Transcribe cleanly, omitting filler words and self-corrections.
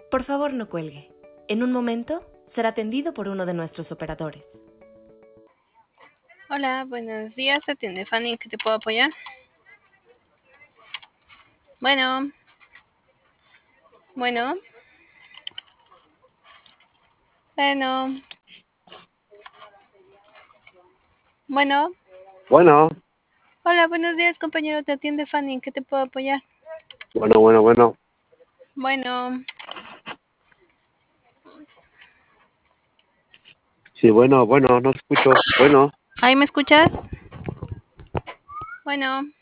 Por favor, no cuelgue. En un momento será atendido por uno de nuestros operadores. Hola, buenos días. Atiende Fanny, ¿qué te puedo apoyar? Bueno. Bueno. Bueno. Bueno. Bueno. Hola, buenos días, compañero. Te atiende Fanny, ¿qué te puedo apoyar? Bueno. Bueno. Sí, bueno, no escucho. Bueno. ¿Ahí me escuchas? Bueno.